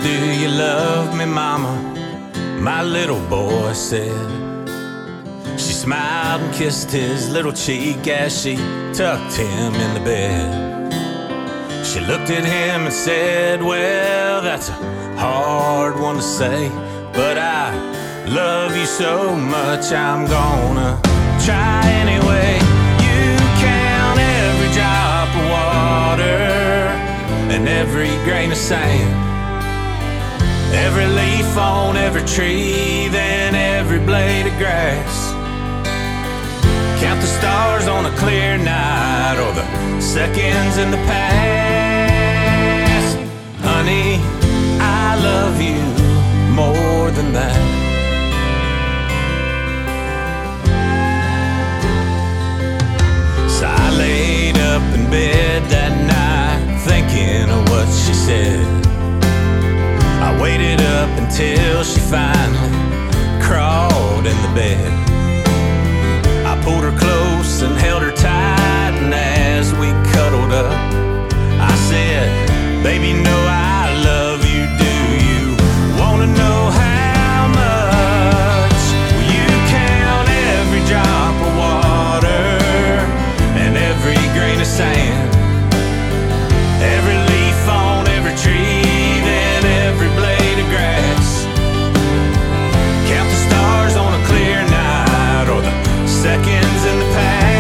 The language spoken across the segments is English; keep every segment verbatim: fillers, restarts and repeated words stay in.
do you love me, mama? My little boy said. She smiled and kissed his little cheek as she tucked him in the bed. She looked at him and said, well, that's a hard one to say, but I love you so much I'm gonna try anyway. You count every drop of water and every grain of sand, every leaf on every tree, then every blade of grass. Count the stars on a clear night or the seconds in the past. Honey, I love you more than that. So I laid up in bed that night thinking of what she said. I waited up until she finally crawled in the bed. I pulled her close and held her tight, and as we cuddled up, I said, baby, know I love you. Do you wanna know how much? Well, you count every drop of water and every grain of sand, every leaf on every tree, then every blade of grass. Count the stars on a clear night or the seconds in the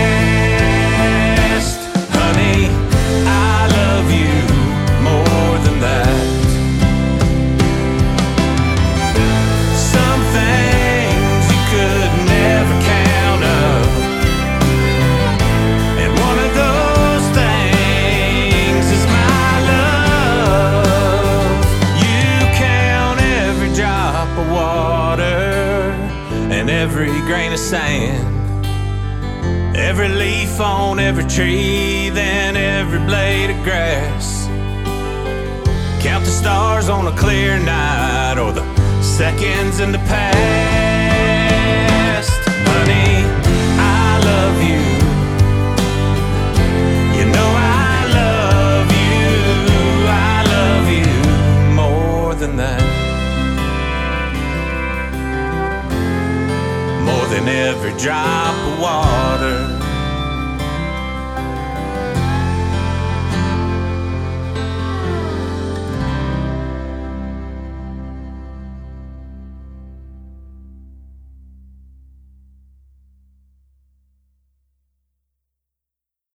past. Honey, I love you more than that. Some things you could never count up, and one of those things is my love. You count every drop of water and every grain of sand, every leaf on every tree, then every blade of grass. Count the stars on a clear night or the seconds in the past. Honey, I love you. You know I love you. I love you more than that. More than every drop of water